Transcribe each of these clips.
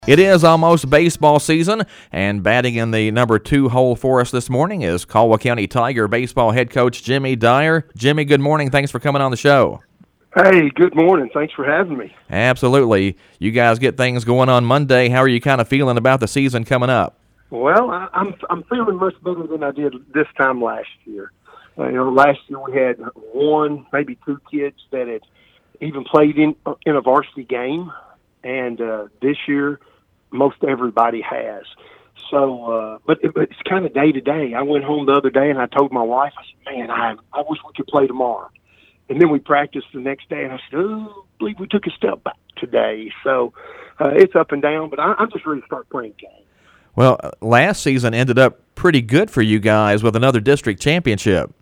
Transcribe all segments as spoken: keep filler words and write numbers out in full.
It is almost baseball season, and batting in the number two hole for us this morning is Caldwell County Tiger baseball head coach Jimmy Dyer. Jimmy, good morning. Thanks for coming on the show. Hey, good morning. Thanks for having me. Absolutely. You guys get things going on Monday. How are you kind of feeling about the season coming up? Well, I, I'm I'm feeling much better than I did this time last year. Uh, you know, last year we had one, maybe two kids that had even played in in a varsity game, and uh, this year most everybody has. So, uh, but, it, but it's kind of day to day. I went home the other day and I told my wife, I said, man, I, I wish we could play tomorrow. And then we practiced the next day and I said, oh, I believe we took a step back today. So uh, it's up and down, but I, I'm just ready to start playing games. Well, last season ended up pretty good for you guys with another district championship.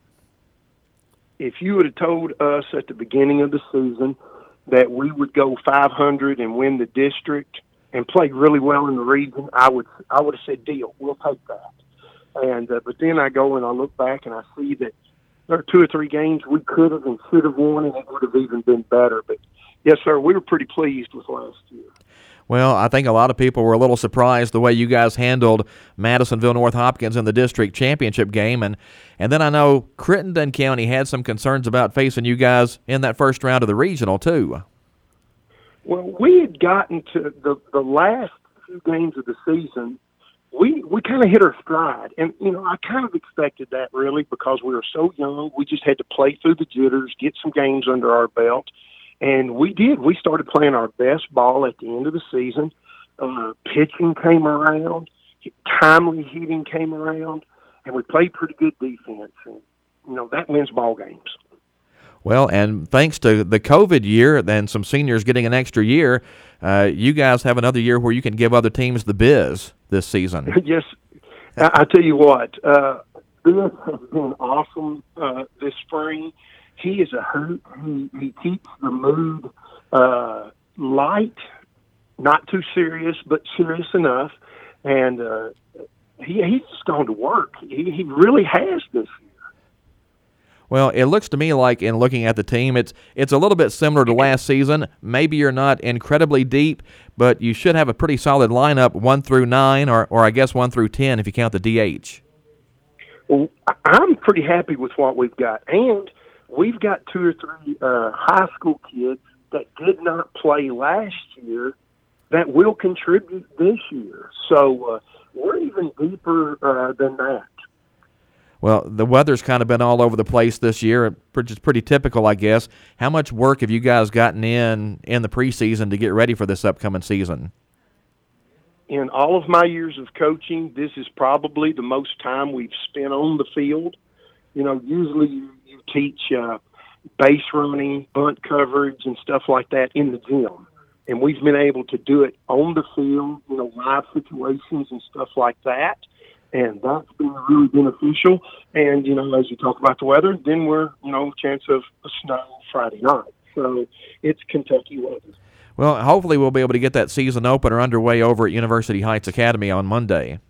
If you would have told us at the beginning of the season that we would go five hundred and win the district and play really well in the region, I would I would have said, deal, we'll take that. And uh, but then I go and I look back and I see that there are two or three games we could have and should have won, and it would have even been better. But, yes, sir, we were pretty pleased with last year. Well, I think a lot of people were a little surprised the way you guys handled Madisonville North Hopkins in the district championship game. And, and then I know Crittenden County had some concerns about facing you guys in that first round of the regional, too. Well, we had gotten to the, the last few games of the season. We we kind of hit our stride. And, you know, I kind of expected that, really, because we were so young. We just had to play through the jitters, get some games under our belt. And we did. We started playing our best ball at the end of the season. Uh, pitching came around. Timely hitting came around. And we played pretty good defense. And, you know, that wins ball games. Well, and thanks to the COVID year and some seniors getting an extra year, uh, you guys have another year where you can give other teams the biz this season. Yes. I, I tell you what, uh, this has been awesome uh, this spring. He is a hoot. He, he keeps the mood uh, light, not too serious, but serious enough. And uh, he, he's just gone to work. He, he really has this year. Well, it looks to me like in looking at the team, it's it's a little bit similar to last season. Maybe you're not incredibly deep, but you should have a pretty solid lineup, one through nine, or, or I guess one through ten if you count the D H. Well, I'm pretty happy with what we've got. And we've got two or three uh, high school kids that did not play last year that will contribute this year. So uh, we're even deeper uh, than that. Well, the weather's kind of been all over the place this year, which is pretty typical, I guess. How much work have you guys gotten in in the preseason to get ready for this upcoming season? In all of my years of coaching, this is probably the most time we've spent on the field. You know, usually you, you teach uh, base running, bunt coverage, and stuff like that in the gym. And we've been able to do it on the field, you know, live situations and stuff like that. And that's been really beneficial. And, you know, as you talk about the weather, then we're, you know, chance of a snow Friday night. So it's Kentucky weather. Well, hopefully we'll be able to get that season opener underway over at University Heights Academy on Monday.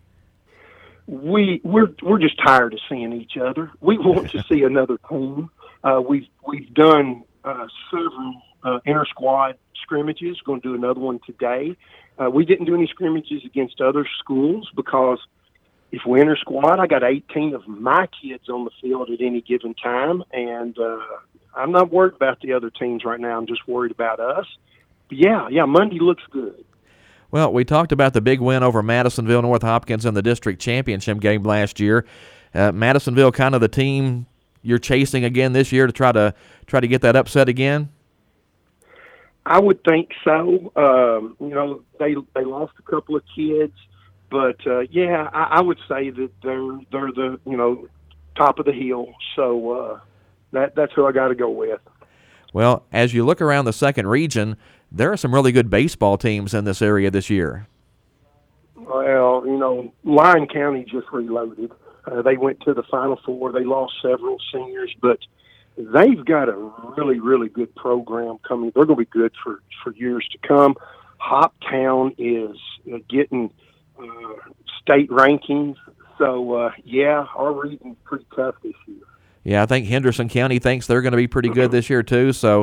We, we're we're just tired of seeing each other. We want to see another team. Uh, we've, we've done uh, several uh, inter-squad scrimmages. We're going to do another one today. Uh, we didn't do any scrimmages against other schools because if we enter squad, I got eighteen of my kids on the field at any given time, and uh, I'm not worried about the other teams right now. I'm just worried about us. But yeah, yeah, Monday looks good. Well, we talked about the big win over Madisonville North Hopkins in the district championship game last year. Uh, Madisonville kind of the team you're chasing again this year to try to try to get that upset again? I would think so. Um, you know, they they lost a couple of kids. But, uh, yeah, I, I would say that they're they're the, you know, top of the hill. So uh, that that's who I got to go with. Well, as you look around the second region, there are some really good baseball teams in this area this year. Well, you know, Lyon County just reloaded. Uh, they went to the Final Four. They lost several seniors, but they've got a really, really good program coming. They're going to be good for, for years to come. Hoptown is uh, getting – Uh, state rankings. So, uh, yeah, our region's pretty tough this year. Yeah, I think Henderson County thinks they're going to be pretty good this year too. So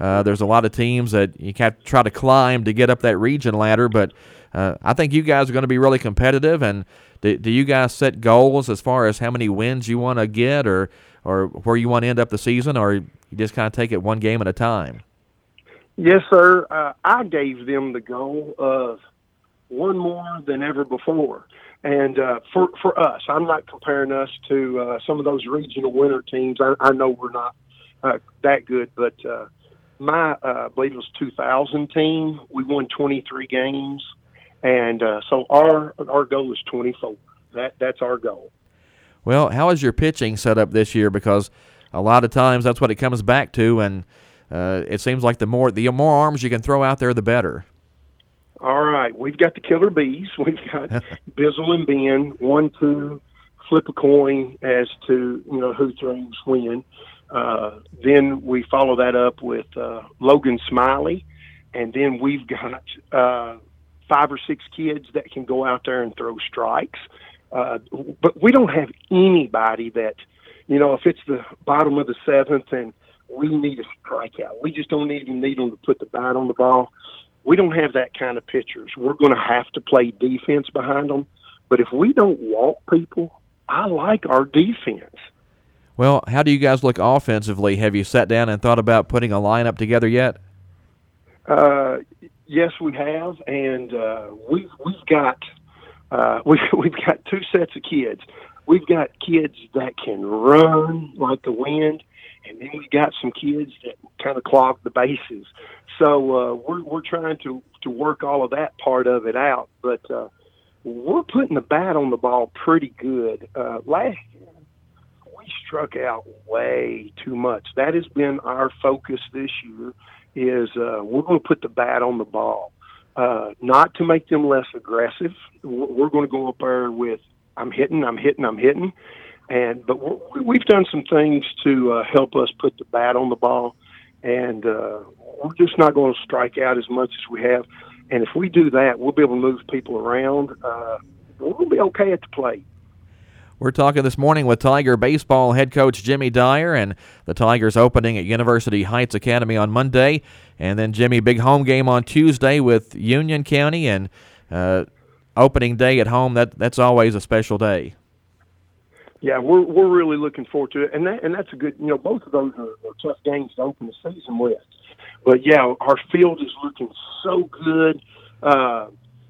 Uh, there's a lot of teams that you have to try to climb to get up that region ladder, but uh, I think you guys are going to be really competitive. And do, do you guys set goals as far as how many wins you want to get, or or where you want to end up the season, or you just kind of take it one game at a time? Yes, sir. Uh, I gave them the goal of one more than ever before. And uh, for for us, I'm not comparing us to uh, some of those regional winter teams. I, I know we're not uh, that good, but uh, my, uh, I believe it was two thousand team, we won twenty-three games. And uh, so our our goal is twenty-four. That That's our goal. Well, how is your pitching set up this year? Because a lot of times that's what it comes back to, and uh, it seems like the more the more arms you can throw out there, the better. All right, we've got the killer bees. We've got Bizzle and Ben, one, two, flip a coin as to, you know, who throws when. Uh, then we follow that up with uh, Logan Smiley, and then we've got uh, five or six kids that can go out there and throw strikes. Uh, but we don't have anybody that, you know, if it's the bottom of the seventh and we need a strikeout, we just don't even need them to put the bat on the ball. We don't have that kind of pitchers. We're going to have to play defense behind them. But if we don't walk people, I like our defense. Well, how do you guys look offensively? Have you sat down and thought about putting a lineup together yet? Uh, yes, we have, and uh, we've we've got uh, we we've got two sets of kids. We've got kids that can run like the wind, and then we've got some kids that kind of clog the bases. So uh, we're we're trying to, to work all of that part of it out, but uh, we're putting the bat on the ball pretty good. Uh, last year, we struck out way too much. That has been our focus this year. Is uh, we're going to put the bat on the ball, uh, not to make them less aggressive. We're going to go up there with I'm hitting, I'm hitting, I'm hitting, and but we're, we've done some things to uh, help us put the bat on the ball. And uh, we're just not going to strike out as much as we have. And if we do that, we'll be able to move people around. Uh, we'll be okay at the plate. We're talking this morning with Tiger baseball head coach Jimmy Dyer, and the Tigers opening at University Heights Academy on Monday. And then, Jimmy, big home game on Tuesday with Union County, and uh, opening day at home. That That's always a special day. Yeah, we're we're really looking forward to it, and that and that's a good. You know, both of those are, are tough games to open the season with. But yeah, our field is looking so good. Uh,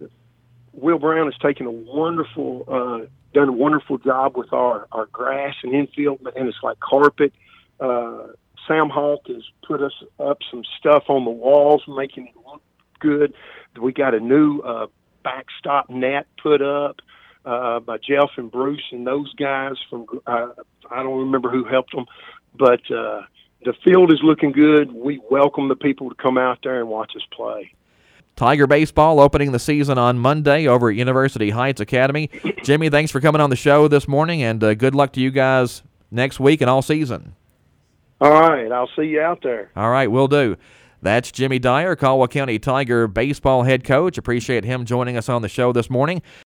Will Brown has taken a wonderful, uh, done a wonderful job with our, our grass and infield, and it's like carpet. Uh, Sam Hawk has put us up some stuff on the walls, making it look good. We got a new uh, backstop net put up. Uh, by Jeff and Bruce and those guys from, uh, I don't remember who helped them, but uh, the field is looking good. We welcome the people to come out there and watch us play. Tiger baseball opening the season on Monday over at University Heights Academy. Jimmy, thanks for coming on the show this morning, and uh, good luck to you guys next week and all season. All right, I'll see you out there. All right, will do. That's Jimmy Dyer, Caldwell County Tiger baseball head coach. Appreciate him joining us on the show this morning.